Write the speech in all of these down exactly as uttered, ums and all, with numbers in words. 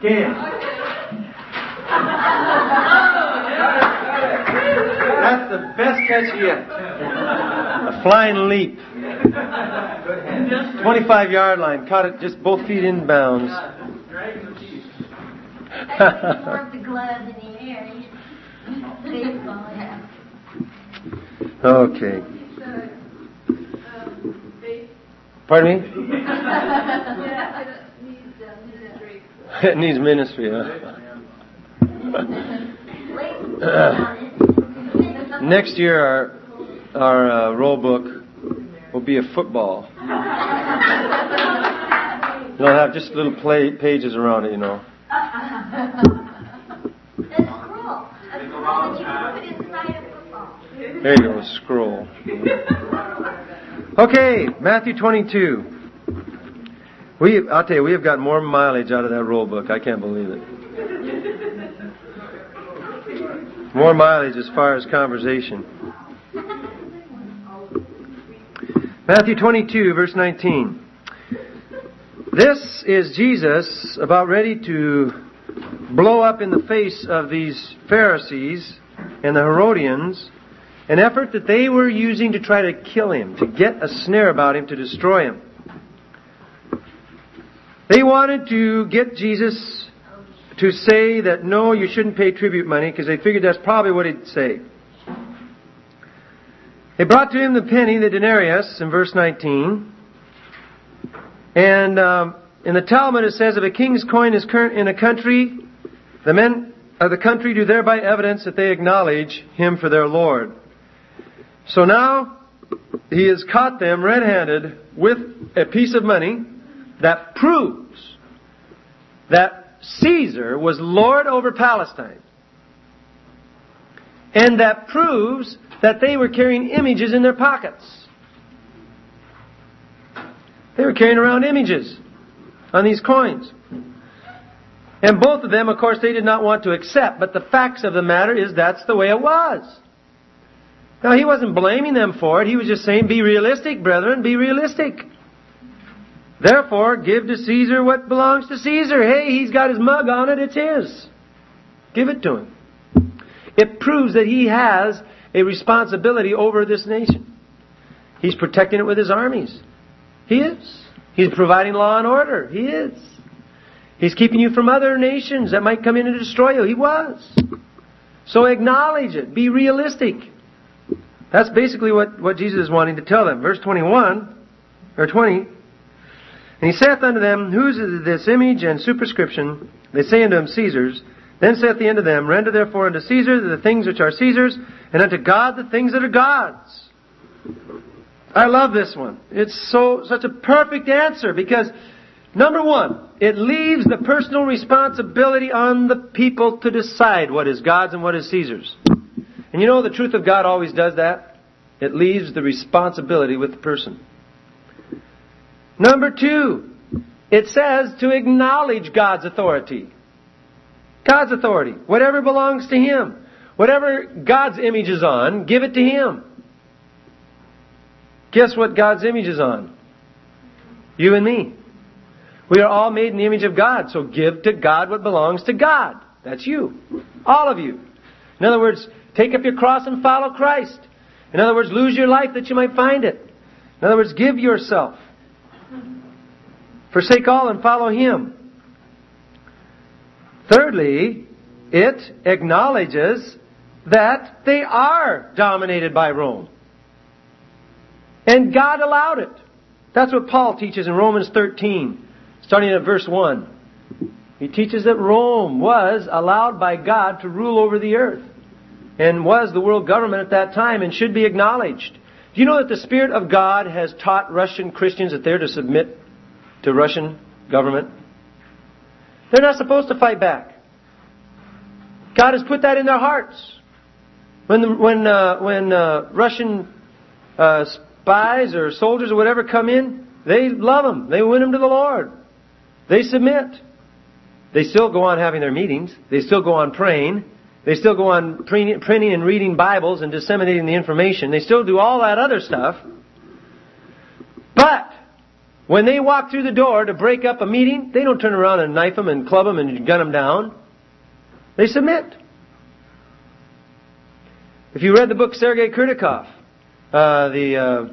Scale. That's the best catch yet. A flying leap. twenty-five yard line. Caught it just both feet in bounds. The gloves in the air. Baseball, yeah. Okay. Pardon me? It needs ministry, huh? Uh, next year, our our uh, roll book will be a football. It'll have just little play pages around it, you know. There you go, scroll. Okay, Matthew twenty-two. We, I'll tell you, we have got more mileage out of that roll book. I can't believe it. More mileage as far as conversation. Matthew twenty-two, verse nineteen. This is Jesus about ready to blow up in the face of these Pharisees and the Herodians, an effort that they were using to try to kill Him, to get a snare about Him, to destroy Him. They wanted to get Jesus to say that, no, you shouldn't pay tribute money, because they figured that's probably what He'd say. They brought to Him the penny, the denarius, in verse nineteen. And um, in the Talmud it says, if a king's coin is current in a country, the men of the country do thereby evidence that they acknowledge Him for their Lord. So now He has caught them red-handed with a piece of money that proves that Caesar was Lord over Palestine. And that proves that they were carrying images in their pockets. They were carrying around images on these coins. And both of them, of course, they did not want to accept. But the facts of the matter is that's the way it was. Now, He wasn't blaming them for it. He was just saying, be realistic, brethren, be realistic. Therefore, give to Caesar what belongs to Caesar. Hey, he's got his mug on it, it's his. Give it to him. It proves that he has a responsibility over this nation. He's protecting it with his armies. He is. He's providing law and order. He is. He's keeping you from other nations that might come in and destroy you. He was. So acknowledge it. Be realistic. That's basically what, what Jesus is wanting to tell them. Verse twenty-one, or twenty. And He saith unto them, whose is this image and superscription? They say unto Him, Caesar's. Then saith He unto them, render therefore unto Caesar the things which are Caesar's, and unto God the things that are God's. I love this one. It's so such a perfect answer because, number one, it leaves the personal responsibility on the people to decide what is God's and what is Caesar's. And you know the truth of God always does that. It leaves the responsibility with the person. Number two, it says to acknowledge God's authority. God's authority. Whatever belongs to Him. Whatever God's image is on, give it to Him. Guess what God's image is on? You and me. We are all made in the image of God. So give to God what belongs to God. That's you. All of you. In other words, take up your cross and follow Christ. In other words, lose your life that you might find it. In other words, give yourself. Forsake all and follow Him. Thirdly, it acknowledges that they are dominated by Rome. And God allowed it. That's what Paul teaches in Romans thirteen, starting at verse one. He teaches that Rome was allowed by God to rule over the earth and was the world government at that time and should be acknowledged. Do you know that the Spirit of God has taught Russian Christians that they're to submit to Russian government? They're not supposed to fight back. God has put that in their hearts. When the, when uh, when uh, Russian uh, spies or soldiers or whatever come in, they love them. They win them to the Lord. They submit. They still go on having their meetings. They still go on praying. They still go on pre- printing and reading Bibles and disseminating the information. They still do all that other stuff. But When they walk through the door to break up a meeting, they don't turn around and knife them and club them and gun them down. They submit. If you read the book Sergei Kurnikov, uh, the uh,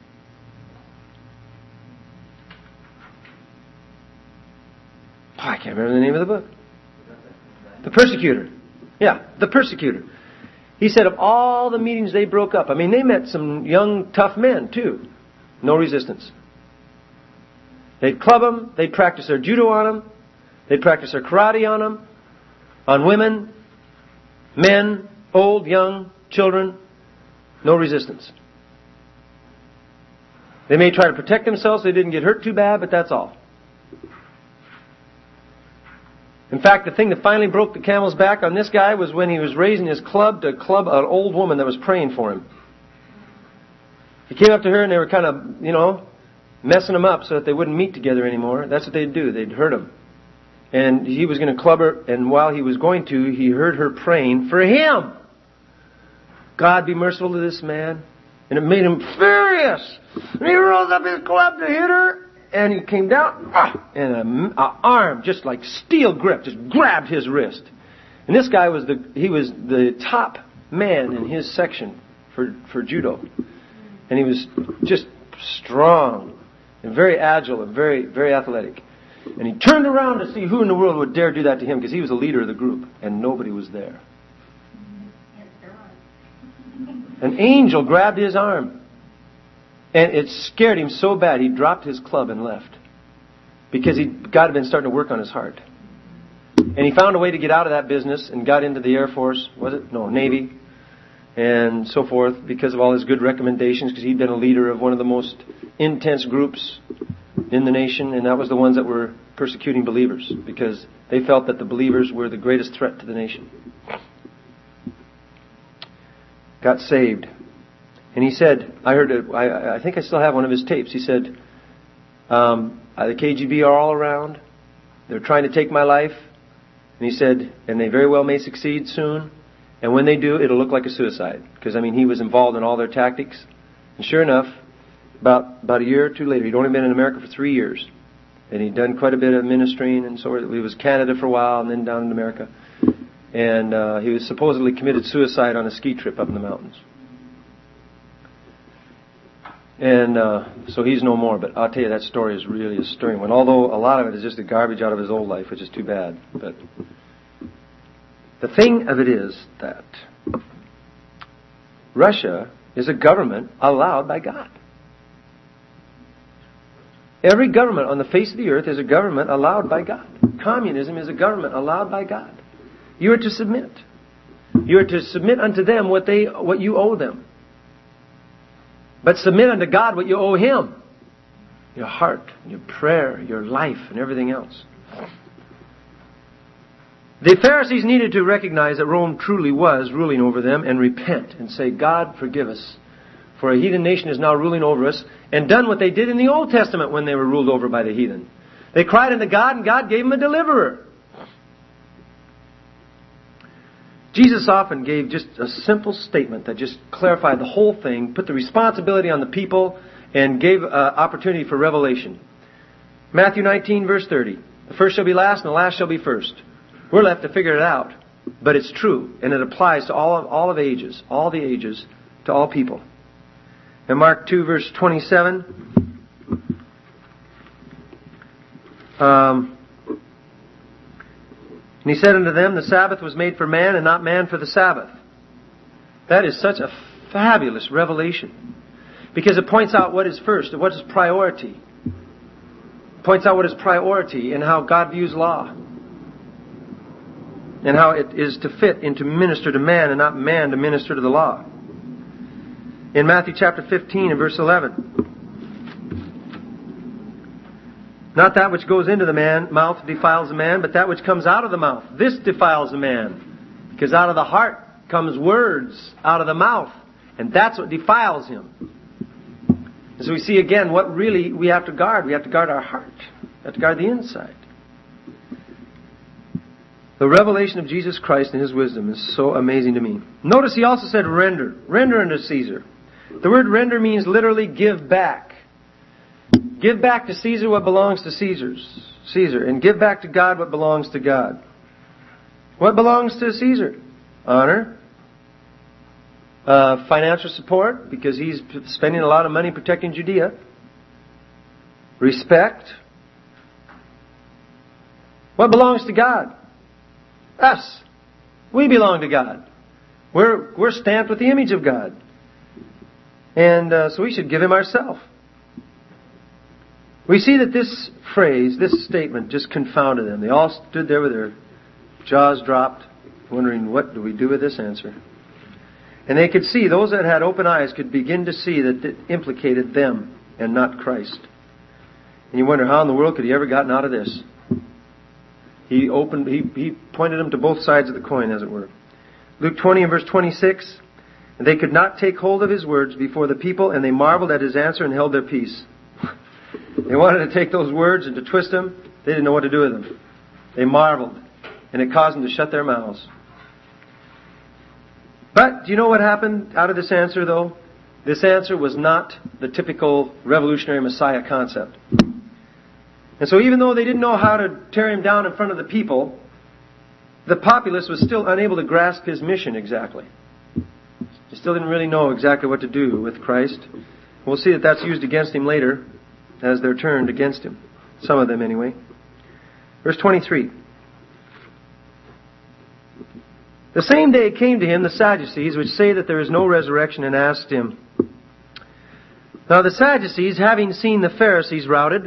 I can't remember the name of the book. The Persecutor. Yeah, The Persecutor. He said of all the meetings they broke up, I mean, they met some young, tough men too. No resistance. They'd club them. They'd practice their judo on them. They'd practice their karate on them. On women, men, old, young, children. No resistance. They may try to protect themselves so they didn't get hurt too bad, but that's all. In fact, the thing that finally broke the camel's back on this guy was when he was raising his club to club an old woman that was praying for him. He came up to her and they were kind of, you know, messing him up so that they wouldn't meet together anymore. That's what they'd do. They'd hurt him. And he was going to club her, and while he was going to, he heard her praying for him. God, be merciful to this man. And it made him furious. And he rose up his club to hit her. And he came down, and an arm, just like steel grip, just grabbed his wrist. And this guy was the, he was the top man in his section for, for judo. And he was just strong and very agile and very, very athletic. And he turned around to see who in the world would dare do that to him, because he was the leader of the group, and nobody was there. An angel grabbed his arm. And it scared him so bad, he dropped his club and left. Because he God had been starting to work on his heart. And he found a way to get out of that business and got into the Air Force, was it? No, Navy. And so forth, because of all his good recommendations, because he'd been a leader of one of the most intense groups in the nation. And that was the ones that were persecuting believers, because they felt that the believers were the greatest threat to the nation. Got saved. And he said, I heard it, I, I think I still have one of his tapes. He said, um, the K G B are all around. They're trying to take my life. And he said, and they very well may succeed soon. And when they do, it'll look like a suicide. Because, I mean, he was involved in all their tactics. And sure enough, about, about a year or two later, he'd only been in America for three years. And he'd done quite a bit of ministering and so forth. He was Canada for a while and then down in America. And uh, he was supposedly committed suicide on a ski trip up in the mountains. And uh, so he's no more, but I'll tell you, that story is really a stirring one. Although a lot of it is just the garbage out of his old life, which is too bad. But the thing of it is that Russia is a government allowed by God. Every government on the face of the earth is a government allowed by God. Communism is a government allowed by God. You are to submit. You are to submit unto them what they, what you owe them. But submit unto God what you owe Him. Your heart, your prayer, your life, and everything else. The Pharisees needed to recognize that Rome truly was ruling over them and repent and say, God, forgive us. For a heathen nation is now ruling over us, and done what they did in the Old Testament when they were ruled over by the heathen. They cried unto God, and God gave them a deliverer. Jesus often gave just a simple statement that just clarified the whole thing, put the responsibility on the people, and gave uh, opportunity for revelation. Matthew nineteen, verse thirty. The first shall be last, and the last shall be first. We're left to figure it out. But it's true, and it applies to all of, all of ages, all the ages, to all people. In Mark two, verse twenty-seven, um... And he said unto them, the Sabbath was made for man, and not man for the Sabbath. That is such a fabulous revelation. Because it points out what is first, what is priority. It points out what is priority and how God views law. And how it is to fit into minister to man and not man to minister to the law. In Matthew chapter fifteen and verse eleven. Not that which goes into the man, mouth defiles the man, but that which comes out of the mouth. This defiles the man. Because out of the heart comes words out of the mouth. And that's what defiles him. And so we see again what really we have to guard. We have to guard our heart. We have to guard the inside. The revelation of Jesus Christ and His wisdom is so amazing to me. Notice He also said render. Render unto Caesar. The word render means literally give back. Give back to Caesar what belongs to Caesar's, Caesar, and give back to God what belongs to God. What belongs to Caesar? Honor. Uh, financial support, because he's spending a lot of money protecting Judea. Respect. What belongs to God? Us. We belong to God. We're, we're stamped with the image of God. And uh, so we should give Him ourselves. We see that this phrase, this statement, just confounded them. They all stood there with their jaws dropped, wondering, what do we do with this answer? And they could see, those that had open eyes could begin to see that it implicated them and not Christ. And you wonder, how in the world could he ever gotten out of this? He opened, he, he pointed them to both sides of the coin, as it were. Luke twenty and verse twenty-six, and they could not take hold of his words before the people, and they marveled at his answer and held their peace. They wanted to take those words and to twist them. They didn't know what to do with them. They marveled, and it caused them to shut their mouths. But do you know what happened out of this answer, though? This answer was not the typical revolutionary Messiah concept. And so even though they didn't know how to tear him down in front of the people, the populace was still unable to grasp his mission exactly. They still didn't really know exactly what to do with Christ. We'll see that that's used against him later as they're turned against him. Some of them anyway. Verse twenty-three. The same day came to him the Sadducees, which say that there is no resurrection, and asked him. Now the Sadducees, having seen the Pharisees routed,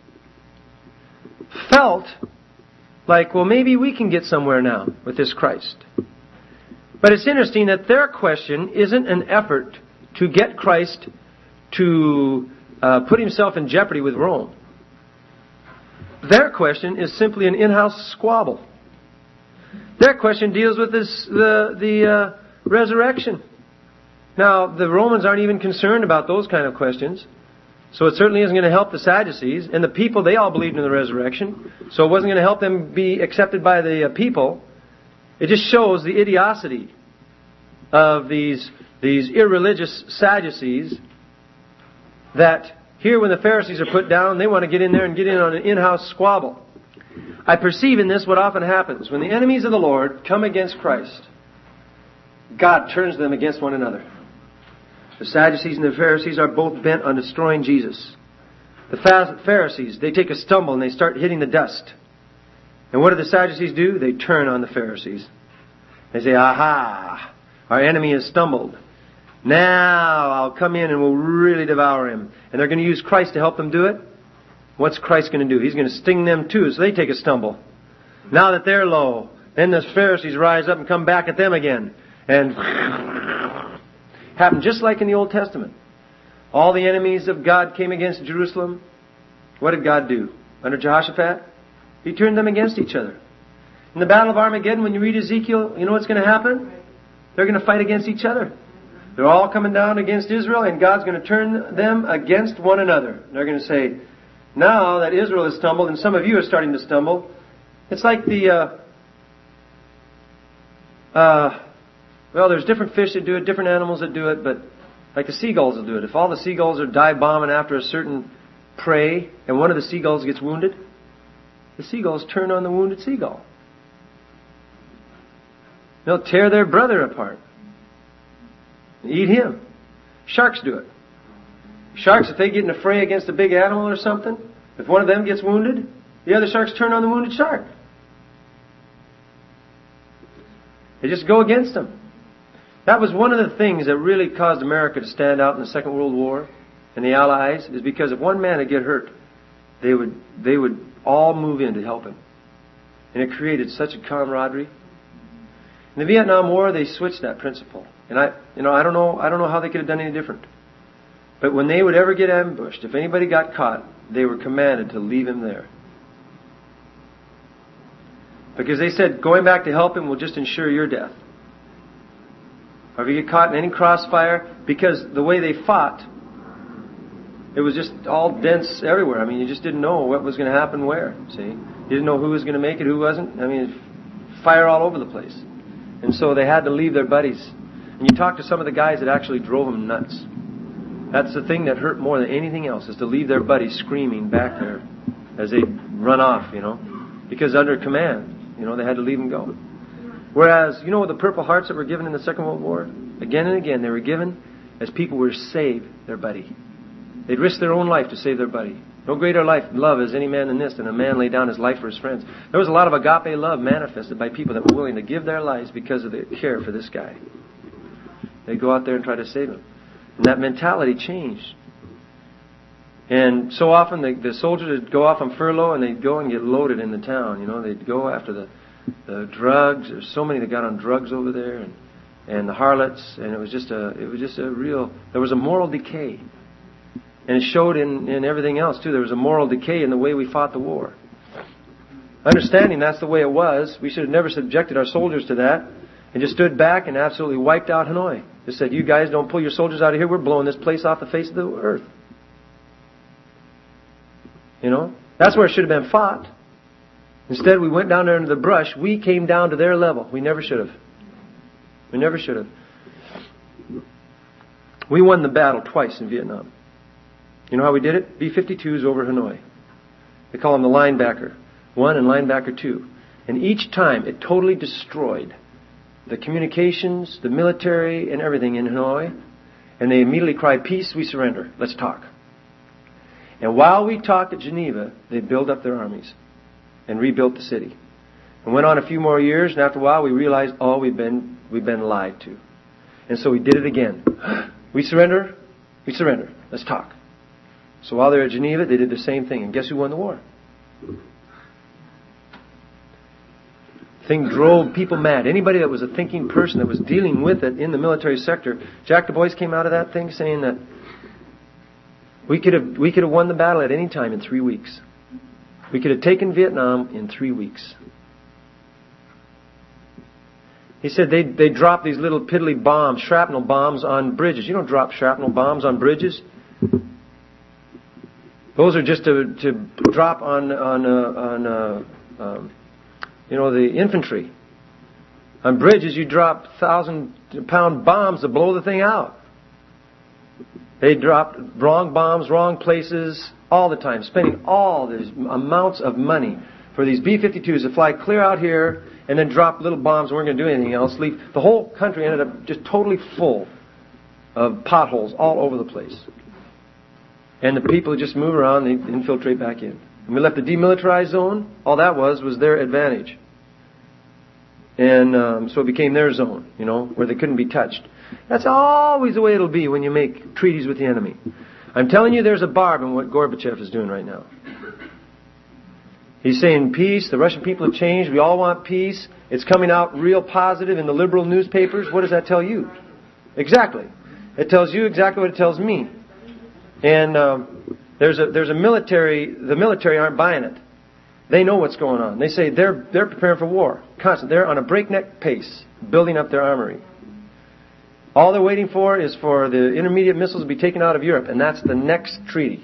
felt like, well, maybe we can get somewhere now with this Christ. But it's interesting that their question isn't an effort to get Christ to uh, put himself in jeopardy with Rome. Their question is simply an in-house squabble. Their question deals with this, the, the uh, resurrection. Now, the Romans aren't even concerned about those kind of questions. So it certainly isn't going to help the Sadducees. And the people, they all believed in the resurrection. So it wasn't going to help them be accepted by the uh, people. It just shows the idiocy of these, these irreligious Sadducees, that here when the Pharisees are put down, they want to get in there and get in on an in-house squabble. I perceive in this what often happens. When the enemies of the Lord come against Christ, God turns them against one another. The Sadducees and the Pharisees are both bent on destroying Jesus. The Pharisees, they take a stumble and they start hitting the dust. And what do the Sadducees do? They turn on the Pharisees. They say, aha, our enemy has stumbled. Now I'll come in and we'll really devour him. And they're going to use Christ to help them do it. What's Christ going to do? He's going to sting them too, so they take a stumble. Now that they're low, then the Pharisees rise up and come back at them again. And happened just like in the Old Testament. All the enemies of God came against Jerusalem. What did God do? Under Jehoshaphat, He turned them against each other. In the Battle of Armageddon, when you read Ezekiel, you know what's going to happen? They're going to fight against each other. They're all coming down against Israel, and God's going to turn them against one another. They're going to say, now that Israel has stumbled, and some of you are starting to stumble, it's like the... Uh, uh, well, there's different fish that do it, different animals that do it, but like the seagulls will do it. If all the seagulls are dive bombing after a certain prey, and one of the seagulls gets wounded, the seagulls turn on the wounded seagull. They'll tear their brother apart. Eat him. Sharks do it. Sharks, if they get in a fray against a big animal or something, if one of them gets wounded, the other sharks turn on the wounded shark. They just go against them. That was one of the things that really caused America to stand out in the Second World War and the Allies, is because if one man would get hurt, they would they would all move in to help him. And it created such a camaraderie. In the Vietnam War, they switched that principle. And I you know, I don't know I don't know how they could have done any different. But when they would ever get ambushed, if anybody got caught, they were commanded to leave him there. Because they said, going back to help him will just ensure your death. Or if you get caught in any crossfire, because the way they fought, it was just all dense everywhere. I mean, you just didn't know what was going to happen where, see? You didn't know who was going to make it, who wasn't. I mean, fire all over the place. And so they had to leave their buddies. And you talk to some of the guys that actually drove them nuts. That's the thing that hurt more than anything else, is to leave their buddies screaming back there as they run off, you know. Because under command, you know, they had to leave them go. Whereas, you know, the Purple Hearts that were given in the Second World War? Again and again, they were given as people were to save their buddy. They'd risk their own life to save their buddy. No greater life, love is any man than this, than a man lay down his life for his friends. There was a lot of agape love manifested by people that were willing to give their lives because of their care for this guy. They'd go out there and try to save him. And that mentality changed. And so often the, the soldiers would go off on furlough and they'd go and get loaded in the town. You know, they'd go after the, the drugs. There's so many that got on drugs over there, and, and the harlots. And it was just a, it was just a real, there was a moral decay. And it showed in, in everything else too. There was a moral decay in the way we fought the war. Understanding that's the way it was, we should have never subjected our soldiers to that and just stood back and absolutely wiped out Hanoi. Just said, you guys don't pull your soldiers out of here, we're blowing this place off the face of the earth. You know? That's where it should have been fought. Instead, we went down there into the brush. We came down to their level. We never should have. We never should have. We won the battle twice in Vietnam. You know how we did it? B fifty-twos over Hanoi. They call them the linebacker one and linebacker two. And each time it totally destroyed the communications, the military, and everything in Hanoi. And they immediately cried, peace, we surrender. Let's talk. And while we talked at Geneva, they built up their armies and rebuilt the city. And went on a few more years, and after a while we realized, oh, we've been, we've been lied to. And so we did it again. We surrender, we surrender. Let's talk. So while they were at Geneva, they did the same thing. And guess who won the war? The thing drove people mad. Anybody that was a thinking person that was dealing with it in the military sector, Jack Du Bois came out of that thing saying that we could have we could have won the battle at any time in three weeks. We could have taken Vietnam in three weeks. He said they they dropped these little piddly bombs, shrapnel bombs on bridges. You don't drop shrapnel bombs on bridges. Those are just to to drop on on uh, on uh, um, you know, the infantry. On bridges, you drop thousand pound bombs to blow the thing out. They dropped wrong bombs, wrong places, all the time, spending all these amounts of money for these B fifty-twos to fly clear out here and then drop little bombs and weren't going to do anything else. Leave. The whole country ended up just totally full of potholes all over the place. And the people just move around, they infiltrate back in. And we left the demilitarized zone. All that was was their advantage. And um, so it became their zone, you know, where they couldn't be touched. That's always the way it'll be when you make treaties with the enemy. I'm telling you, there's a barb in what Gorbachev is doing right now. He's saying peace. The Russian people have changed. We all want peace. It's coming out real positive in the liberal newspapers. What does that tell you? Exactly. It tells you exactly what it tells me. And um, there's a there's a military. The military aren't buying it. They know what's going on. They say they're they're preparing for war. Constant. They're on a breakneck pace, building up their armory. All they're waiting for is for the intermediate missiles to be taken out of Europe, and that's the next treaty.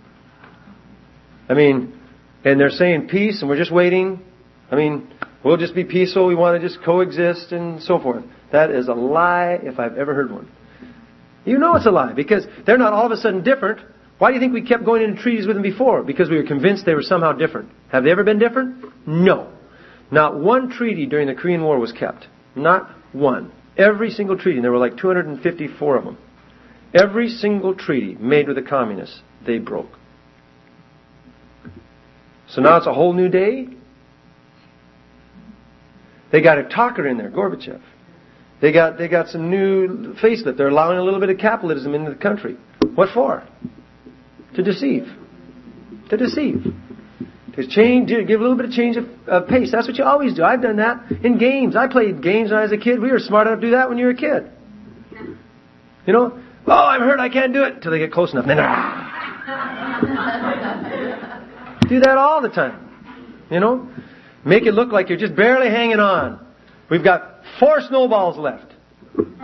I mean, and they're saying peace, and we're just waiting. I mean, we'll just be peaceful. We want to just coexist and so forth. That is a lie if I've ever heard one. You know it's a lie because they're not all of a sudden different. Why do you think we kept going into treaties with them before? Because we were convinced they were somehow different. Have they ever been different? No. Not one treaty during the Korean War was kept. Not one. Every single treaty, and there were like two hundred fifty-four of them. Every single treaty made with the communists, they broke. So now it's a whole new day. They got a talker in there, Gorbachev. They got they got some new facelift. They're allowing a little bit of capitalism into the country. What for? To deceive. To deceive. To change, to give a little bit of change of uh, pace. That's what you always do. I've done that in games. I played games when I was a kid. We were smart enough to do that when you were a kid. You know, oh, I'm hurt. I can't do it until they get close enough. And then, ah. Do that all the time. You know, make it look like you're just barely hanging on. We've got four snowballs left. You know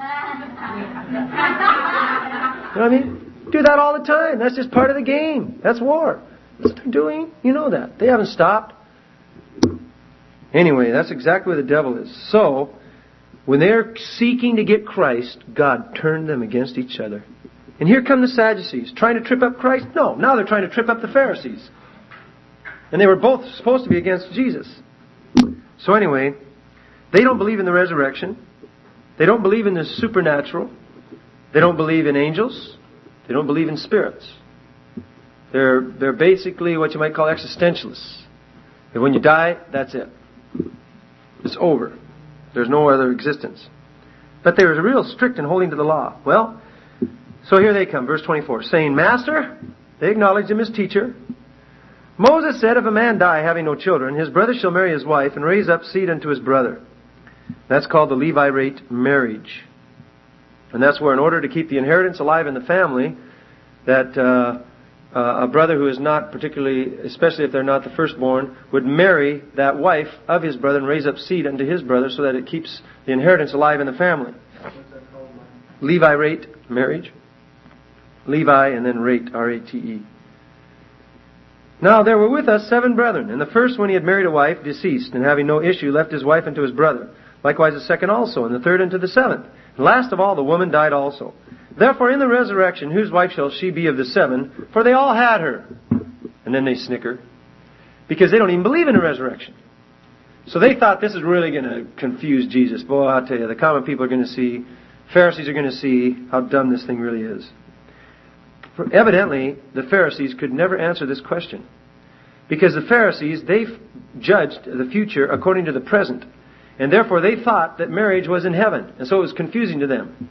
what I mean? Do that all the time. That's just part of the game. That's war. That's what they're doing. You know that. They haven't stopped. Anyway, that's exactly where the devil is. So, when they're seeking to get Christ, God turned them against each other. And here come the Sadducees, trying to trip up Christ. No, now they're trying to trip up the Pharisees. And they were both supposed to be against Jesus. So anyway, they don't believe in the resurrection. They don't believe in the supernatural. They don't believe in angels. They don't believe in spirits. They're, they're basically what you might call existentialists. And when you die, that's it. It's over. There's no other existence. But they were real strict in holding to the law. Well, so here they come, verse twenty-four, saying, Master, they acknowledged him as teacher. Moses said, if a man die having no children, his brother shall marry his wife and raise up seed unto his brother. That's called the Levirate marriage. And that's where in order to keep the inheritance alive in the family, that uh, uh, a brother who is not particularly, especially if they're not the firstborn, would marry that wife of his brother and raise up seed unto his brother so that it keeps the inheritance alive in the family. Levirate marriage. Levi and then rate, R A T E. Now there were with us seven brethren, and the first, when he had married a wife, deceased, and having no issue, left his wife unto his brother. Likewise the second also, and the third unto the seventh. And last of all, the woman died also. Therefore in the resurrection, whose wife shall she be of the seven? For they all had her. And then they snicker, because they don't even believe in the resurrection. So they thought this is really going to confuse Jesus. Boy, I'll tell you, the common people are going to see, Pharisees are going to see how dumb this thing really is. For evidently, the Pharisees could never answer this question. Because the Pharisees, they judged the future according to the present. And therefore they thought that marriage was in heaven. And so it was confusing to them.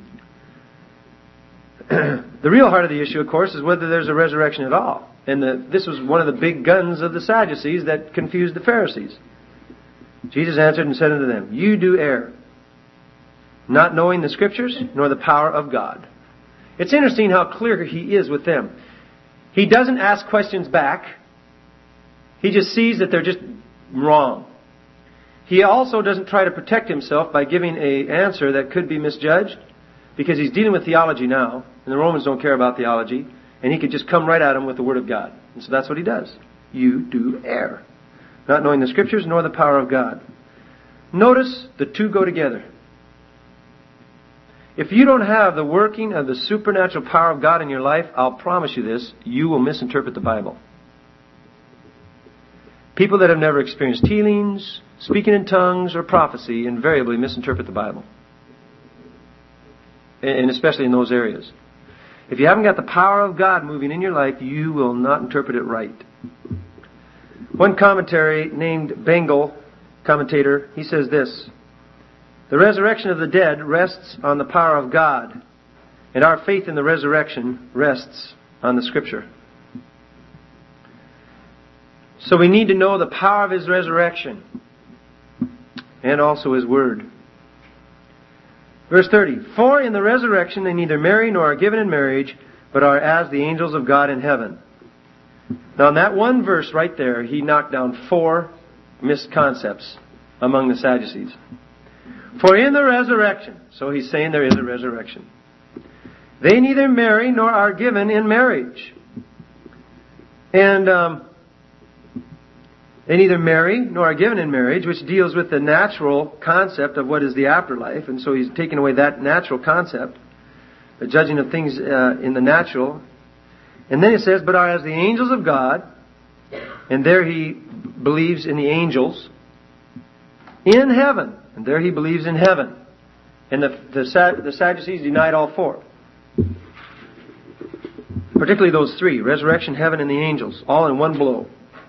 The real heart of the issue, of course, is whether there's a resurrection at all. And the, this was one of the big guns of the Sadducees that confused the Pharisees. Jesus answered and said unto them, You do err, not knowing the Scriptures, nor the power of God. It's interesting how clear he is with them. He doesn't ask questions back. He just sees that they're just wrong. He also doesn't try to protect himself by giving an answer that could be misjudged, because he's dealing with theology now, and the Romans don't care about theology, and he could just come right at them with the Word of God. And so that's what he does. You do err, not knowing the Scriptures nor the power of God. Notice the two go together. If you don't have the working of the supernatural power of God in your life, I'll promise you this, you will misinterpret the Bible. People that have never experienced healings, speaking in tongues, or prophecy invariably misinterpret the Bible. And especially in those areas. If you haven't got the power of God moving in your life, you will not interpret it right. One commentary named Bengal, commentator, he says this, The resurrection of the dead rests on the power of God, and our faith in the resurrection rests on the Scripture. So we need to know the power of His resurrection and also His Word. Verse thirty, For in the resurrection they neither marry nor are given in marriage, but are as the angels of God in heaven. Now in that one verse right there, he knocked down four misconceptions among the Sadducees. For in the resurrection, so he's saying there is a resurrection, they neither marry nor are given in marriage. And um, they neither marry nor are given in marriage, which deals with the natural concept of what is the afterlife. And so he's taken away that natural concept, the judging of things uh, in the natural. And then he says, but are as the angels of God, and there he believes in the angels, in heaven. And there he believes in heaven. And the, the, the Sadducees denied all four. Particularly those three, resurrection, heaven, and the angels, all in one blow.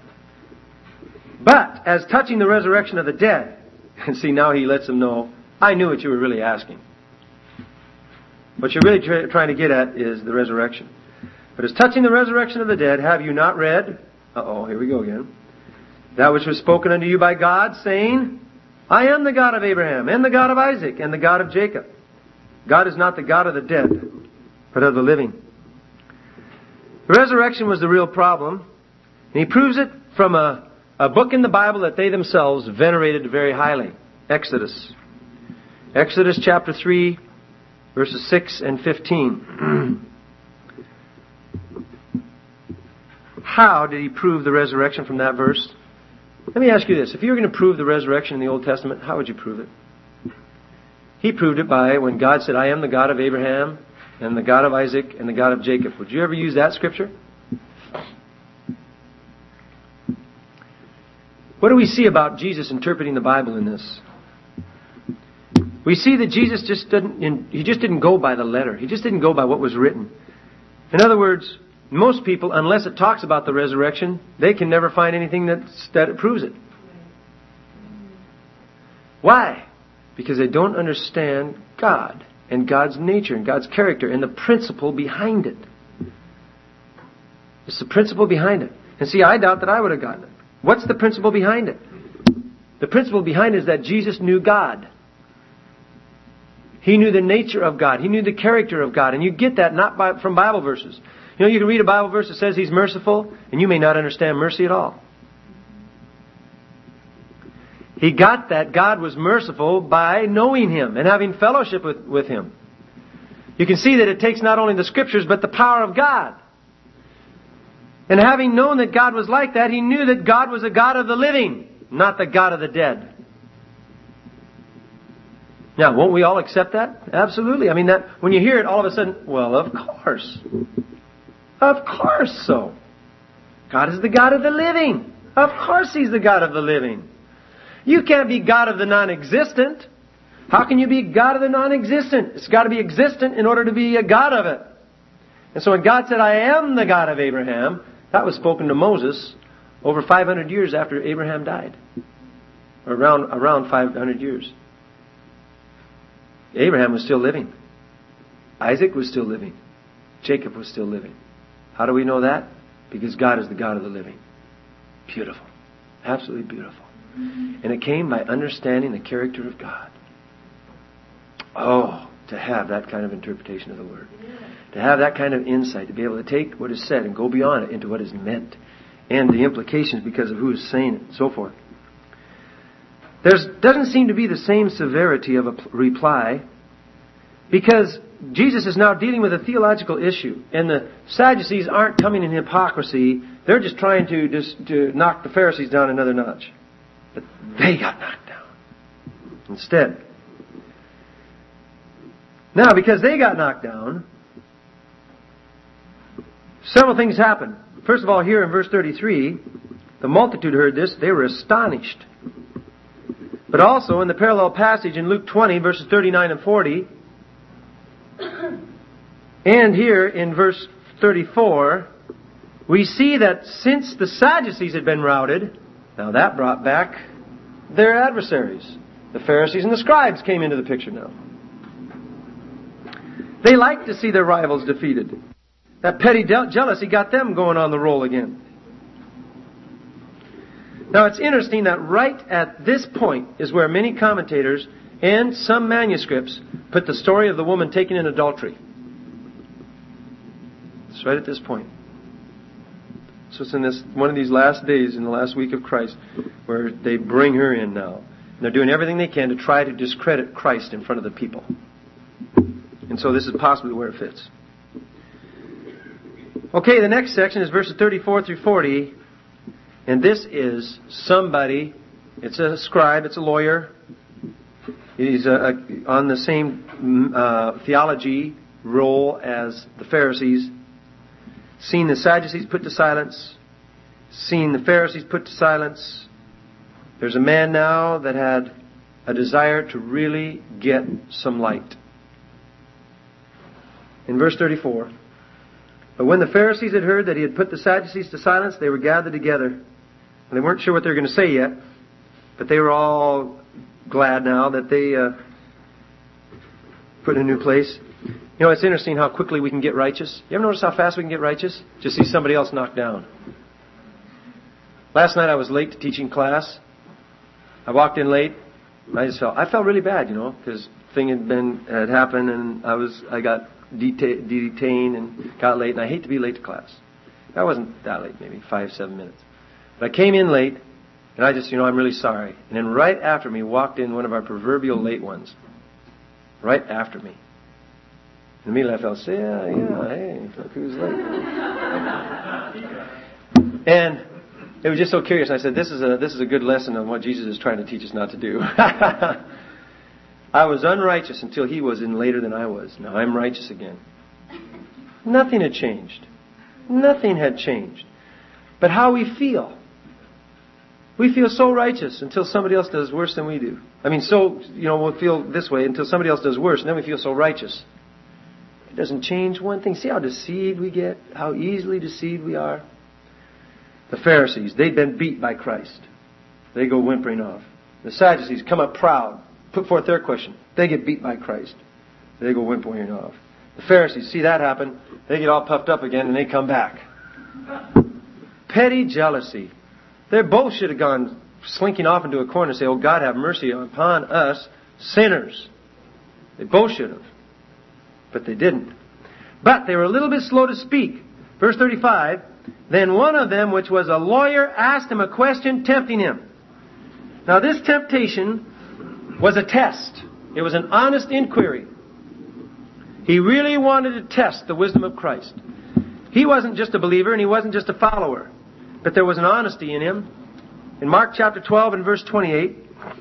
But, as touching the resurrection of the dead, and see, now he lets them know, I knew what you were really asking. What you're really tra- trying to get at is the resurrection. But as touching the resurrection of the dead, have you not read? Uh-oh, here we go again. That which was spoken unto you by God, saying, I am the God of Abraham, and the God of Isaac, and the God of Jacob. God is not the God of the dead, but of the living. The resurrection was the real problem. And he proves it from a A book in the Bible that they themselves venerated very highly. Exodus. Exodus chapter three, verses six and fifteen. How did he prove the resurrection from that verse? Let me ask you this. If you were going to prove the resurrection in the Old Testament, how would you prove it? He proved it by when God said, I am the God of Abraham, and the God of Isaac and the God of Jacob. Would you ever use that scripture? What do we see about Jesus interpreting the Bible in this? We see that Jesus just didn't, he just didn't go by the letter. He just didn't go by what was written. In other words, most people, unless it talks about the resurrection, they can never find anything that's, that proves it. Why? Because they don't understand God and God's nature and God's character and the principle behind it. It's the principle behind it. And see, I doubt that I would have gotten it. What's the principle behind it? The principle behind it is that Jesus knew God. He knew the nature of God. He knew the character of God. And you get that not by, from Bible verses. You know, you can read a Bible verse that says He's merciful, and you may not understand mercy at all. He got that God was merciful by knowing Him and having fellowship with, with Him. You can see that it takes not only the Scriptures, but the power of God. And having known that God was like that, He knew that God was a God of the living, not the God of the dead. Now, won't we all accept that? Absolutely. I mean, that when you hear it, all of a sudden, well, of course. Of course so. God is the God of the living. Of course He's the God of the living. You can't be God of the non-existent. How can you be God of the non-existent? It's got to be existent in order to be a God of it. And so when God said, I am the God of Abraham, that was spoken to Moses over five hundred years after Abraham died. Around, around five hundred years. Abraham was still living. Isaac was still living. Jacob was still living. How do we know that? Because God is the God of the living. Beautiful. Absolutely beautiful. And it came by understanding the character of God. Oh, to have that kind of interpretation of the Word. To have that kind of insight. To be able to take what is said and go beyond it into what is meant. And the implications because of who is saying it and so forth. There doesn't seem to be the same severity of a reply because Jesus is now dealing with a theological issue. And the Sadducees aren't coming in hypocrisy. They're just trying to, just, to knock the Pharisees down another notch. But they got knocked down instead. Now, because they got knocked down, several things happened. First of all, here in verse thirty-three, the multitude heard this. They were astonished. But also in the parallel passage in Luke twenty, verses thirty-nine and forty, and here in verse thirty-four, we see that since the Sadducees had been routed, now that brought back their adversaries. The Pharisees and the scribes came into the picture now. They liked to see their rivals defeated. That petty jealousy got them going on the roll again. Now it's interesting that right at this point is where many commentators and some manuscripts put the story of the woman taken in adultery. It's right at this point. So it's in this one of these last days, in the last week of Christ, where they bring her in now. And they're doing everything they can to try to discredit Christ in front of the people. And so this is possibly where it fits. Okay, the next section is verses thirty-four through forty. And this is somebody, it's a scribe, it's a lawyer. He's a, a, on the same uh, theology role as the Pharisees. Seen the Sadducees put to silence. Seen the Pharisees put to silence. There's a man now that had a desire to really get some light. In verse thirty-four. But when the Pharisees had heard that he had put the Sadducees to silence, they were gathered together. And they weren't sure what they were going to say yet. But they were all glad now that they uh, put in a new place. You know, it's interesting how quickly we can get righteous. You ever notice how fast we can get righteous? Just see somebody else knocked down. Last night I was late to teaching class. I walked in late. And I just felt, I felt really bad, you know, because thing had been, had happened and I was, I got deta- detained and got late. And I hate to be late to class. I wasn't that late, maybe five, seven minutes. But I came in late and I just, you know, I'm really sorry. And then right after me walked in one of our proverbial late ones. Right after me. And immediately I felt, yeah, yeah, hey, look who's late. And it was just so curious. I said, this is a this is a good lesson on what Jesus is trying to teach us not to do. I was unrighteous until he was in later than I was. Now I'm righteous again. Nothing had changed. Nothing had changed. But how we feel. We feel so righteous until somebody else does worse than we do. I mean, so, you know, we'll feel this way until somebody else does worse, and then we feel so righteous. It doesn't change one thing. See how deceived we get? How easily deceived we are? The Pharisees, they'd been beat by Christ. They go whimpering off. The Sadducees come up proud, put forth their question. They get beat by Christ. They go whimpering off. The Pharisees see that happen. They get all puffed up again and they come back. Petty jealousy. They both should have gone slinking off into a corner and say, "Oh, God, have mercy upon us sinners." They both should have. But they didn't. But they were a little bit slow to speak. Verse thirty-five, then one of them, which was a lawyer, asked him a question, tempting him. Now this temptation was a test. It was an honest inquiry. He really wanted to test the wisdom of Christ. He wasn't just a believer and he wasn't just a follower. But there was an honesty in him. In Mark chapter twelve and verse twenty-eight,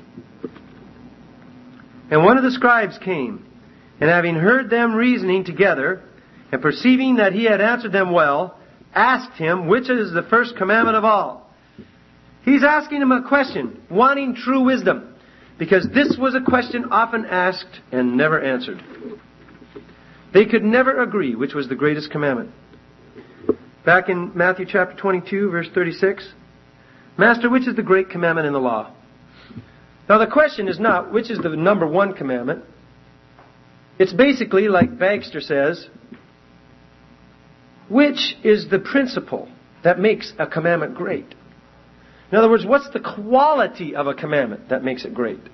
and one of the scribes came, and having heard them reasoning together, and perceiving that he had answered them well, asked him, which is the first commandment of all? He's asking him a question, wanting true wisdom, because this was a question often asked and never answered. They could never agree which was the greatest commandment. Back in Matthew chapter twenty-two, verse thirty-six, Master, which is the great commandment in the law? Now the question is not, which is the number one commandment? It's basically, like Bagster says, which is the principle that makes a commandment great? In other words, what's the quality of a commandment that makes it great?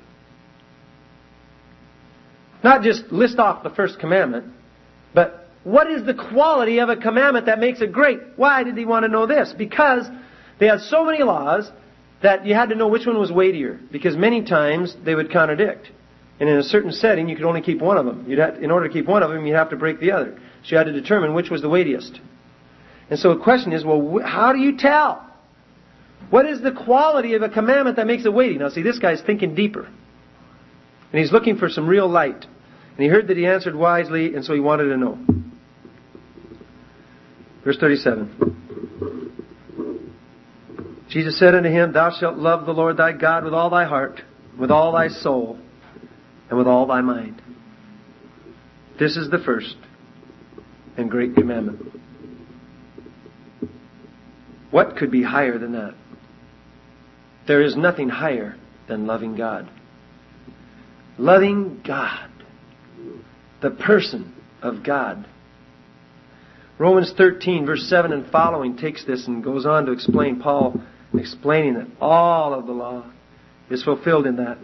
Not just list off the first commandment, but what is the quality of a commandment that makes it great? Why did he want to know this? Because they had so many laws that you had to know which one was weightier. Because many times they would contradict. And in a certain setting, you could only keep one of them. You'd have, in order to keep one of them, you'd have to break the other. So you had to determine which was the weightiest. And so the question is, well, how do you tell? What is the quality of a commandment that makes it weighty? Now see, this guy's thinking deeper. And he's looking for some real light. And he heard that he answered wisely, and so he wanted to know. Verse thirty-seven. Jesus said unto him, Thou shalt love the Lord thy God with all thy heart, with all thy soul, and with all thy mind. This is the first and great commandment. What could be higher than that? There is nothing higher than loving God. Loving God. The person of God. Romans thirteen, verse seven and following takes this and goes on to explain, Paul explaining that all of the law is fulfilled in that.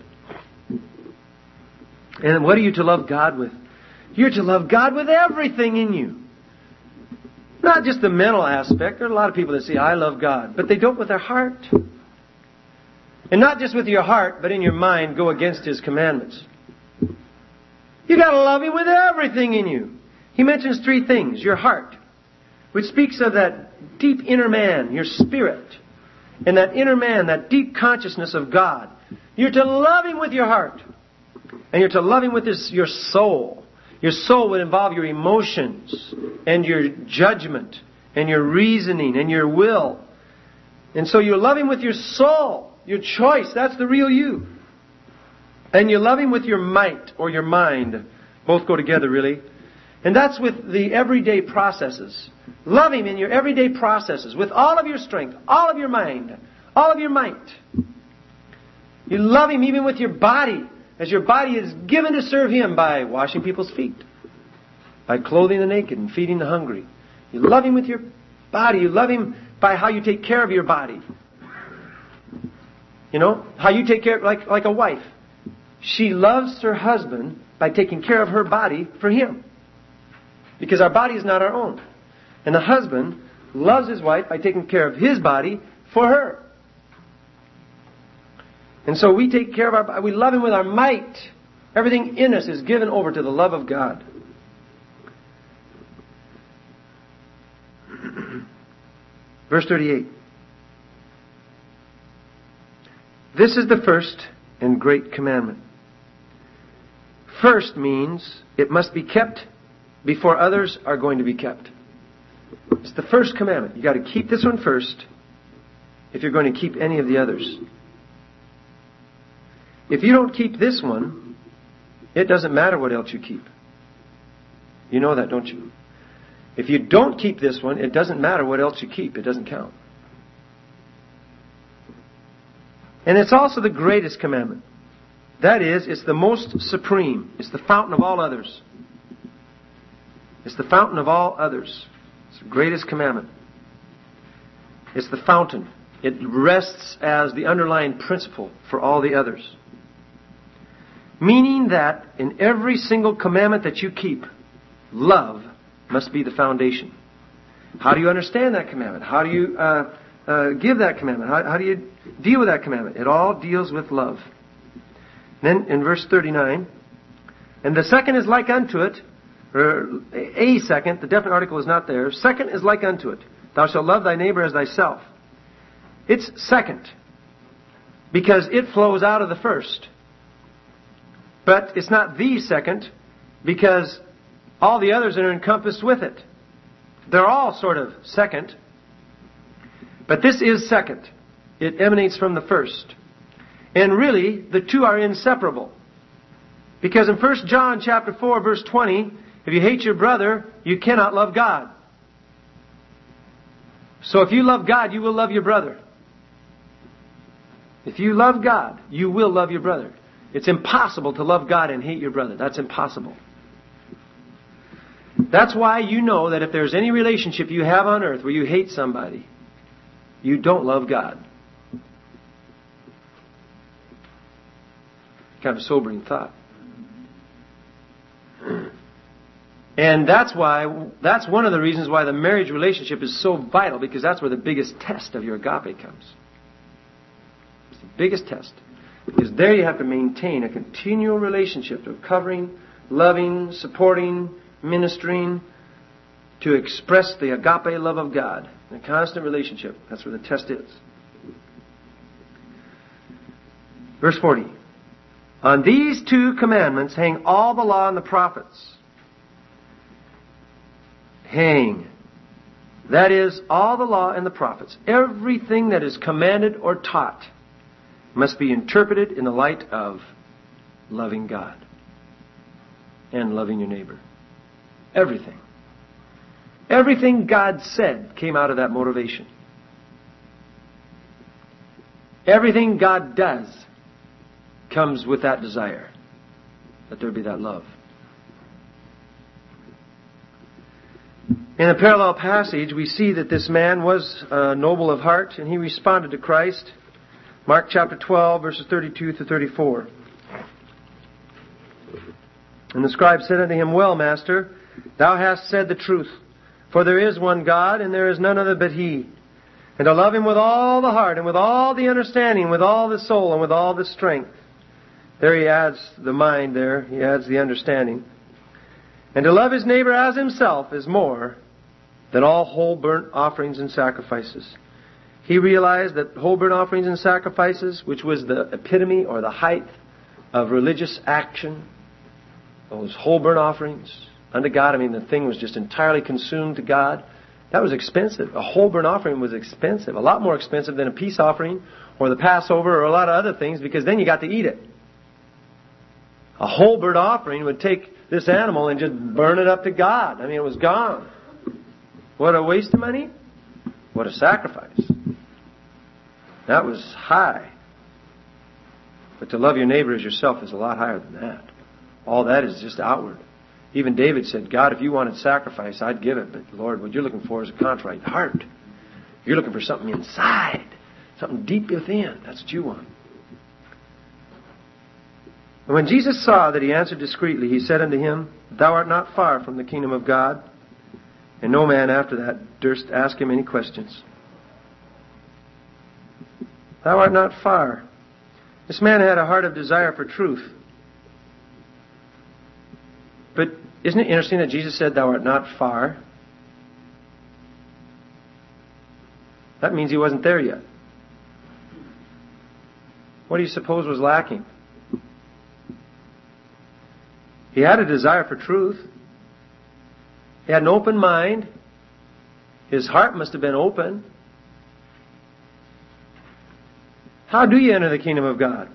And what are you to love God with? You're to love God with everything in you. Not just the mental aspect. There are a lot of people that say, I love God. But they don't with their heart. And not just with your heart, but in your mind go against His commandments. You got to love Him with everything in you. He mentions three things. Your heart, which speaks of that deep inner man, your spirit. And that inner man, that deep consciousness of God. You're to love Him with your heart. And you're to love Him with his, your soul. Your soul would involve your emotions and your judgment and your reasoning and your will. And so you love Him with your soul, your choice. That's the real you. And you love Him with your might or your mind. Both go together, really. And that's with the everyday processes. Love Him in your everyday processes with all of your strength, all of your mind, all of your might. You love Him even with your body, as your body is given to serve Him by washing people's feet, by clothing the naked and feeding the hungry. You love Him with your body. You love Him by how you take care of your body. You know, how you take care of, like, like a wife. She loves her husband by taking care of her body for him. Because our body is not our own. And the husband loves his wife by taking care of his body for her. And so we take care of our body. We love Him with our might. Everything in us is given over to the love of God. Verse thirty-eight. This is the first and great commandment. First means it must be kept before others are going to be kept. It's the first commandment. You've got to keep this one first if you're going to keep any of the others. If you don't keep this one, it doesn't matter what else you keep. You know that, don't you? If you don't keep this one, it doesn't matter what else you keep. It doesn't count. And it's also the greatest commandment. That is, it's the most supreme. It's the fountain of all others. It's the fountain of all others. It's the greatest commandment. It's the fountain. It rests as the underlying principle for all the others. Meaning that in every single commandment that you keep, love must be the foundation. How do you understand that commandment? How do you uh, uh, give that commandment? How, how do you deal with that commandment? It all deals with love. Then in verse thirty-nine, and the second is like unto it, or a second, the definite article is not there. Second is like unto it. Thou shalt love thy neighbor as thyself. It's second because it flows out of the first. But it's not the second because all the others are encompassed with it. They're all sort of second. But this is second. It emanates from the first. And really, the two are inseparable. Because in First John chapter four, verse twenty, if you hate your brother, you cannot love God. So if you love God, you will love your brother. If you love God, you will love your brother. It's impossible to love God and hate your brother. That's impossible. That's why you know that if there's any relationship you have on earth where you hate somebody, you don't love God. Kind of a sobering thought. And that's why, that's one of the reasons why the marriage relationship is so vital, because that's where the biggest test of your agape comes. It's the biggest test. Because there you have to maintain a continual relationship of covering, loving, supporting, ministering, to express the agape love of God. A constant relationship. That's where the test is. Verse forty. On these two commandments hang all the law and the prophets. Hang. That is, all the law and the prophets. Everything that is commanded or taught must be interpreted in the light of loving God and loving your neighbor. Everything. Everything God said came out of that motivation. Everything God does comes with that desire, that there be that love. In a parallel passage, we see that this man was uh, noble of heart, and he responded to Christ. Mark chapter twelve, verses thirty-two to thirty-four. And the scribe said unto him, Well, Master, thou hast said the truth. For there is one God, and there is none other but He. And to love Him with all the heart, and with all the understanding, with all the soul, and with all the strength. There he adds the mind there. He adds the understanding. And to love his neighbor as himself is more than all whole burnt offerings and sacrifices. He realized that whole burnt offerings and sacrifices, which was the epitome or the height of religious action, those whole burnt offerings unto God, I mean, the thing was just entirely consumed to God. That was expensive. A whole burnt offering was expensive. A lot more expensive than a peace offering or the Passover or a lot of other things, because then you got to eat it. A whole burnt offering would take this animal and just burn it up to God. I mean, it was gone. What a waste of money. What a sacrifice. That was high. But to love your neighbor as yourself is a lot higher than that. All that is just outward. Even David said, God, if you wanted sacrifice, I'd give it. But Lord, what you're looking for is a contrite heart. You're looking for something inside. Something deep within. That's what you want. And when Jesus saw that he answered discreetly, he said unto him, Thou art not far from the kingdom of God. And no man after that durst ask him any questions. Thou art not far. This man had a heart of desire for truth. But isn't it interesting that Jesus said, Thou art not far? That means he wasn't there yet. What do you suppose was lacking? He had a desire for truth. He had an open mind. His heart must have been open. How do you enter the kingdom of God?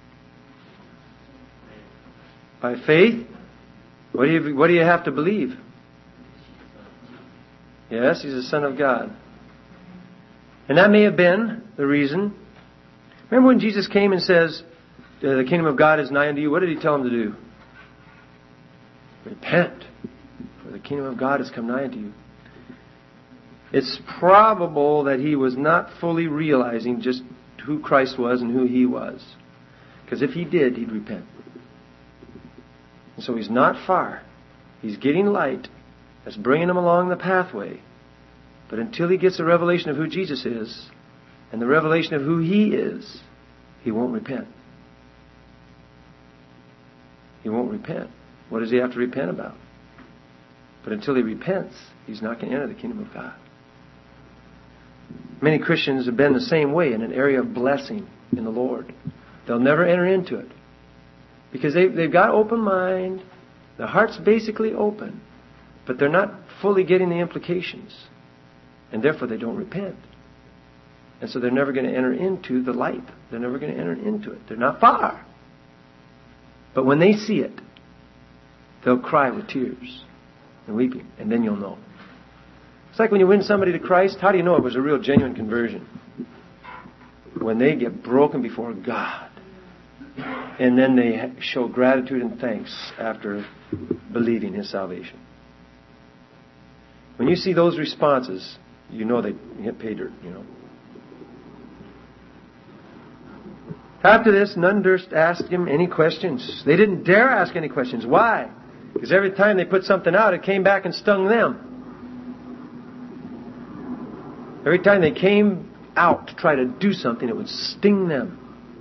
By faith? What do you, what do you have to believe? Yes, He's the Son of God. And that may have been the reason. Remember when Jesus came and says, the kingdom of God is nigh unto you, what did He tell him to do? Repent, for the kingdom of God has come nigh unto you. It's probable that He was not fully realizing just who Christ was and who He was. Because if He did, He'd repent. And so He's not far. He's getting light that's bringing him along the pathway. But until he gets a revelation of who Jesus is and the revelation of who He is, he won't repent. He won't repent. What does he have to repent about? But until he repents, he's not going to enter the kingdom of God. Many Christians have been the same way in an area of blessing in the Lord. They'll never enter into it. Because they've, they've got open mind. Their heart's basically open. But they're not fully getting the implications. And therefore they don't repent. And so they're never going to enter into the light. They're never going to enter into it. They're not far. But when they see it, they'll cry with tears and weeping. And then you'll know. It's like when you win somebody to Christ, how do you know it was a real genuine conversion? When they get broken before God. And then they show gratitude and thanks after believing His salvation. When you see those responses, you know they get paid dirt, you know. After this, none durst ask Him any questions. They didn't dare ask any questions. Why? Because every time they put something out, it came back and stung them. Every time they came out to try to do something, it would sting them.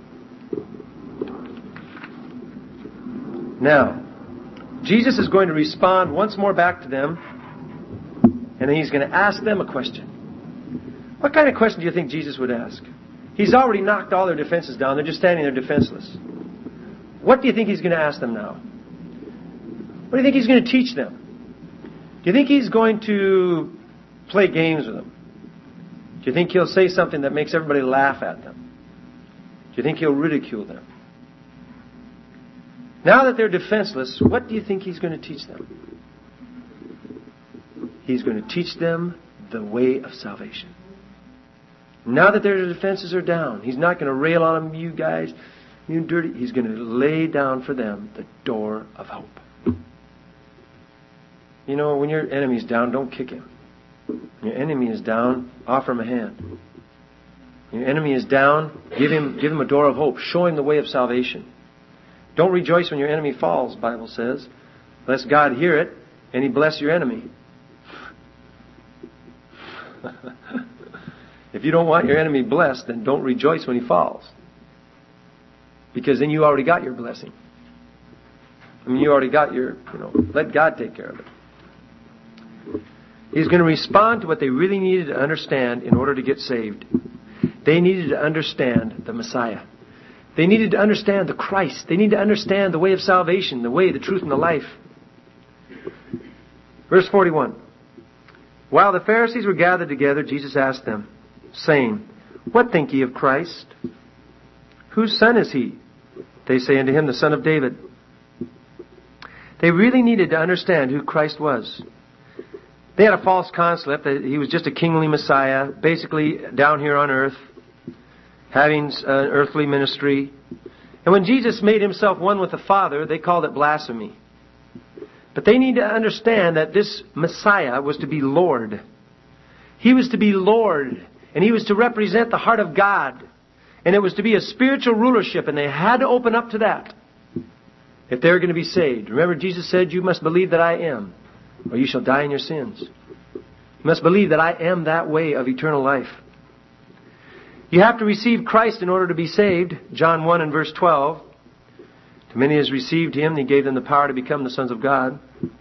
Now, Jesus is going to respond once more back to them, and then He's going to ask them a question. What kind of question do you think Jesus would ask? He's already knocked all their defenses down. They're just standing there defenseless. What do you think He's going to ask them now? What do you think He's going to teach them? Do you think He's going to play games with them? Do you think He'll say something that makes everybody laugh at them? Do you think He'll ridicule them? Now that they're defenseless, what do you think He's going to teach them? He's going to teach them the way of salvation. Now that their defenses are down, He's not going to rail on them, you guys, you dirty. He's going to lay down for them the door of hope. You know, when your enemy's down, don't kick him. When your enemy is down, offer him a hand. When your enemy is down, give him, give him a door of hope. Show him the way of salvation. Don't rejoice when your enemy falls, the Bible says. Lest God hear it and He bless your enemy. If you don't want your enemy blessed, then don't rejoice when he falls. Because then you already got your blessing. I mean, you already got your, you know, let God take care of it. He's going to respond to what they really needed to understand in order to get saved. They needed to understand the Messiah. They needed to understand the Christ. They need to understand the way of salvation, the way, the truth, and the life. Verse forty-one. While the Pharisees were gathered together, Jesus asked them, saying, What think ye of Christ? Whose son is He? They say unto Him, the son of David. They really needed to understand who Christ was. They had a false concept that He was just a kingly Messiah, basically down here on earth, having an earthly ministry. And when Jesus made Himself one with the Father, they called it blasphemy. But they need to understand that this Messiah was to be Lord. He was to be Lord. And He was to represent the heart of God. And it was to be a spiritual rulership. And they had to open up to that if they were going to be saved. Remember, Jesus said, You must believe that I am, or you shall die in your sins. You must believe that I am that way of eternal life. You have to receive Christ in order to be saved. John one and verse twelve. To many as received Him, He gave them the power to become the sons of God.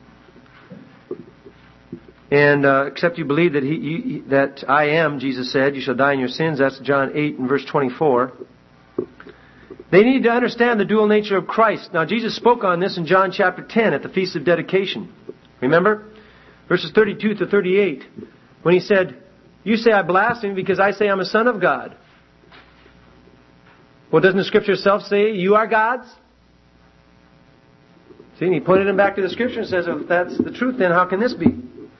And uh, except you believe that he, you, that I am, Jesus said, you shall die in your sins. That's John eight and verse twenty-four. They need to understand the dual nature of Christ. Now, Jesus spoke on this in John chapter ten at the Feast of Dedication. Remember? Verses thirty-two to thirty-eight. When he said, you say I blaspheme because I say I'm a son of God. Well, doesn't the Scripture itself say you are God's? See, and he pointed him back to the Scripture and says, if that's the truth, then how can this be?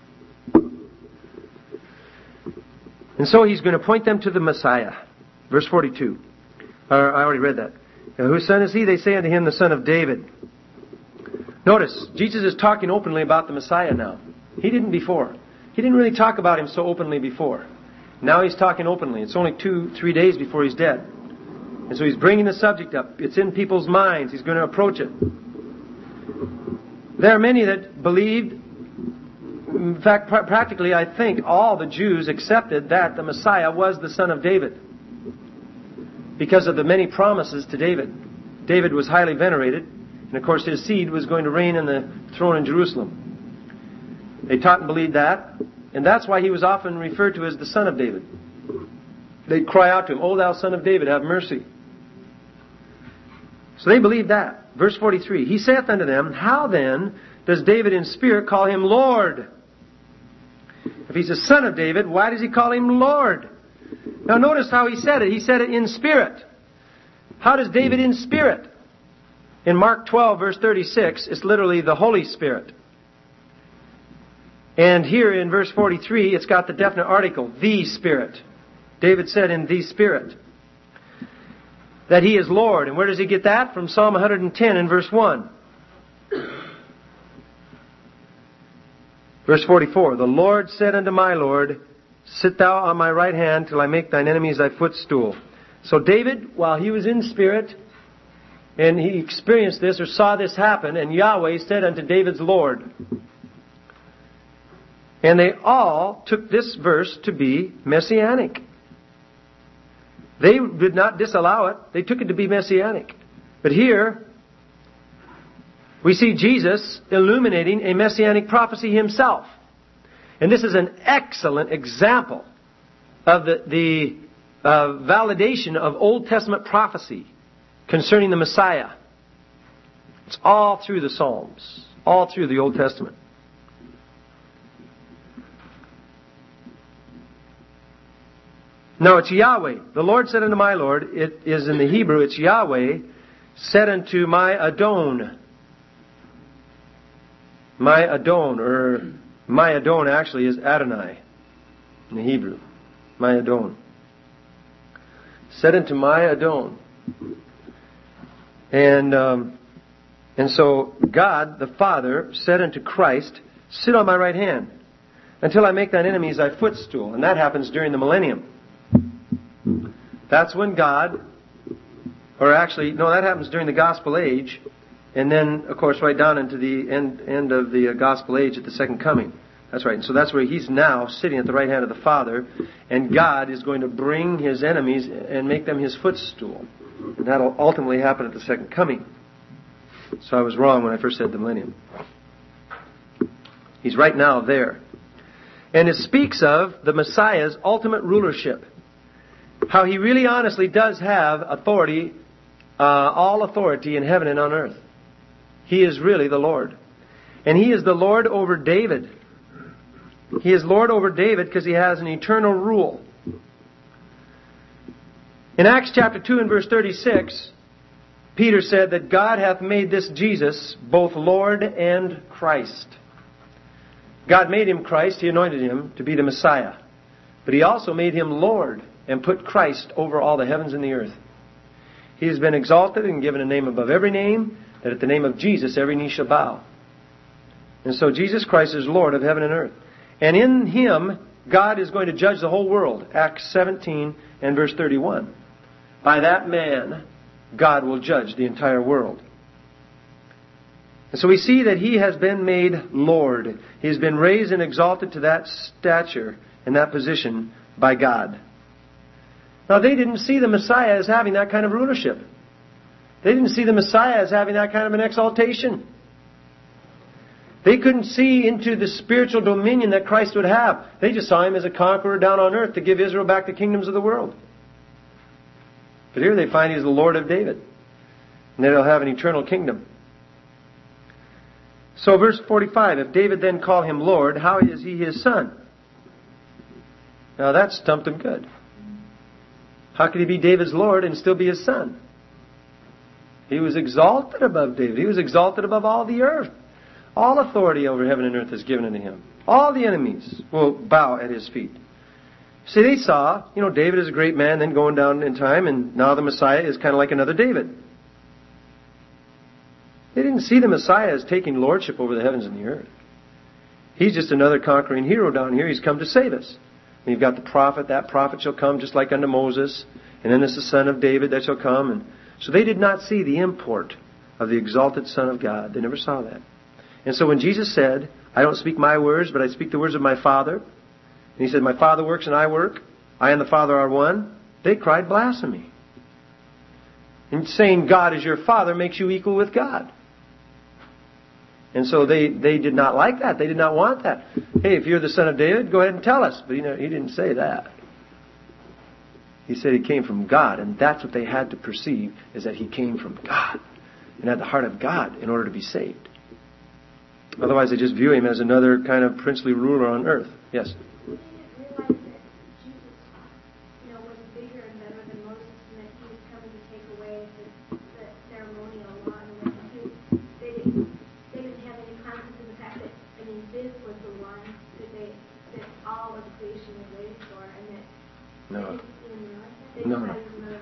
And so he's going to point them to the Messiah. Verse forty-two. Uh, I already read that. Whose son is he? They say unto him, the son of David. Notice, Jesus is talking openly about the Messiah now. He didn't before. He didn't really talk about him so openly before. Now he's talking openly. It's only two, three days before he's dead. And so he's bringing the subject up. It's in people's minds. He's going to approach it. There are many that believed, in fact, pr- practically I think all the Jews accepted that the Messiah was the son of David, because of the many promises to David. David was highly venerated, and of course his seed was going to reign on the throne in Jerusalem. They taught and believed that, and that's why he was often referred to as the son of David. They'd cry out to him, O thou son of David, have mercy. So they believed that. Verse forty-three, he saith unto them, how then does David in spirit call him Lord? If he's a son of David, why does he call him Lord? Now notice how he said it. He said it in spirit. How does David in spirit? In Mark twelve, verse thirty-six, it's literally the Holy Spirit. And here in verse forty-three, it's got the definite article, the Spirit. David said in the Spirit that he is Lord. And where does he get that? From Psalm one hundred ten in verse one. Verse forty-four, the Lord said unto my Lord, sit thou on my right hand till I make thine enemies thy footstool. So David, while he was in spirit, and he experienced this or saw this happen, and Yahweh said unto David's Lord. And they all took this verse to be messianic. They did not disallow it. They took it to be messianic. But here, we see Jesus illuminating a messianic prophecy himself. And this is an excellent example of the, the uh, validation of Old Testament prophecy concerning the Messiah. It's all through the Psalms, all through the Old Testament. No, it's Yahweh. The Lord said unto my Lord, it is in the Hebrew, it's Yahweh, said unto my Adon. My Adon, or my Adon actually is Adonai in the Hebrew. My Adon. Said unto my Adon. And, um, and so God, the Father, said unto Christ, sit on my right hand until I make thine enemies thy footstool. And that happens during the millennium. That's when God, or actually, no, that happens during the gospel age, and then, of course, right down into the end, end of the gospel age at the second coming. That's right. And so that's where he's now sitting at the right hand of the Father, and God is going to bring his enemies and make them his footstool. And that'll ultimately happen at the second coming. So I was wrong when I first said the millennium. He's right now there. And it speaks of the Messiah's ultimate rulership. How he really honestly does have authority, uh, all authority in heaven and on earth. He is really the Lord. And he is the Lord over David. He is Lord over David because he has an eternal rule. In Acts chapter two and verse thirty-six, Peter said that God hath made this Jesus both Lord and Christ. God made him Christ. He anointed him to be the Messiah. But he also made him Lord and put Christ over all the heavens and the earth. He has been exalted and given a name above every name, that at the name of Jesus every knee shall bow. And so Jesus Christ is Lord of heaven and earth. And in him, God is going to judge the whole world. Acts seventeen and verse thirty-one. By that man, God will judge the entire world. And so we see that he has been made Lord. He has been raised and exalted to that stature and that position by God. Now, they didn't see the Messiah as having that kind of rulership. They didn't see the Messiah as having that kind of an exaltation. They couldn't see into the spiritual dominion that Christ would have. They just saw him as a conqueror down on earth to give Israel back the kingdoms of the world. But here they find he's the Lord of David. And that he'll have an eternal kingdom. So verse forty-five, if David then call him Lord, how is he his son? Now that stumped him good. How could he be David's Lord and still be his son? He was exalted above David. He was exalted above all the earth. All authority over heaven and earth is given unto him. All the enemies will bow at his feet. See, they saw, you know, David is a great man, then going down in time, and now the Messiah is kind of like another David. They didn't see the Messiah as taking lordship over the heavens and the earth. He's just another conquering hero down here. He's come to save us. And you've got the prophet. That prophet shall come just like unto Moses. And then there's the son of David that shall come. And so they did not see the import of the exalted Son of God. They never saw that. And so when Jesus said, I don't speak my words, but I speak the words of my Father. And he said, my Father works and I work. I and the Father are one. They cried blasphemy. And saying God is your Father makes you equal with God. And so they, they did not like that. They did not want that. Hey, if you're the son of David, go ahead and tell us. But you know, he didn't say that. He said he came from God. And that's what they had to perceive, is that he came from God and had the heart of God in order to be saved. Otherwise, they just view him as another kind of princely ruler on earth. Yes? No. No, no.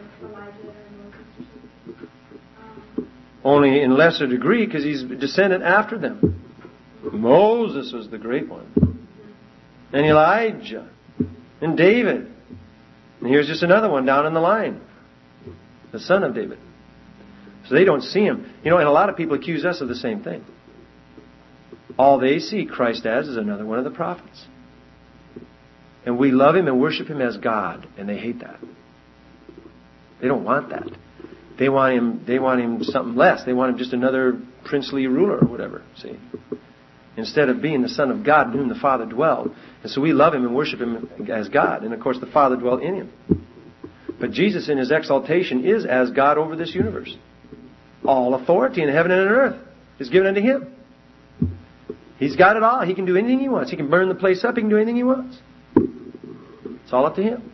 Only in lesser degree because he's descendant after them. Moses was the great one. And Elijah. And David. And here's just another one down in the line. The son of David. So they don't see him. You know, and a lot of people accuse us of the same thing. All they see Christ as is another one of the prophets. And we love him and worship him as God, and they hate that. They don't want that. They want him. They want him something less. They want him just another princely ruler or whatever. See, instead of being the Son of God in whom the Father dwelled, and so we love him and worship him as God, and of course the Father dwelt in him. But Jesus, in his exaltation, is as God over this universe. All authority in heaven and in earth is given unto him. He's got it all. He can do anything he wants. He can burn the place up. He can do anything he wants. It's all up to him.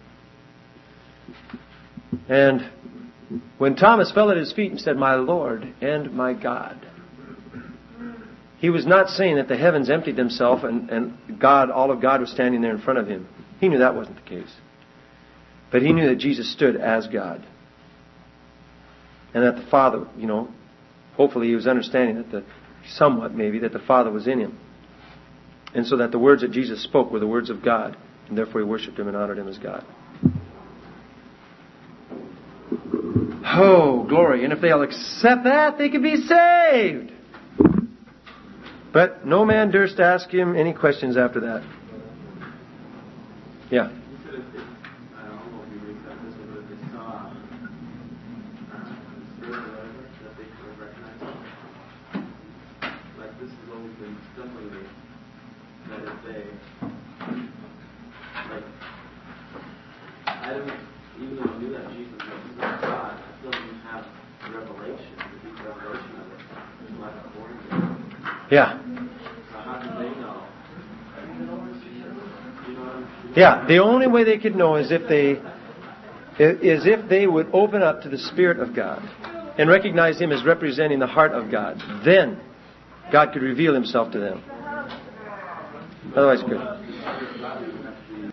And when Thomas fell at his feet and said, my Lord and my God, he was not saying that the heavens emptied themselves and, and God, all of God was standing there in front of him. He knew that wasn't the case. But he knew that Jesus stood as God. And that the Father, you know, hopefully he was understanding that the, somewhat maybe, that the Father was in him. And so that the words that Jesus spoke were the words of God. And therefore he worshipped him and honored him as God. Oh, glory. And if they'll accept that, they can be saved. But no man durst ask him any questions after that. Yeah. Yeah. Yeah, the only way they could know is if they is if they would open up to the Spirit of God and recognize him as representing the heart of God. Then God could reveal himself to them. Otherwise, good.